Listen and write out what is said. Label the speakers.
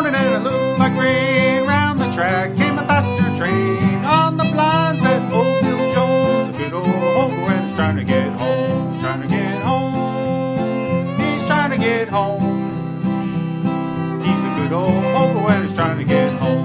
Speaker 1: morning and it looked like rain. Round the track came a passenger train. On the blind said, "Oh, Bill Jones, a good old hobo, and he's trying to get home, trying to get home. He's trying to get home. He's a good old hobo, and he's trying to get home."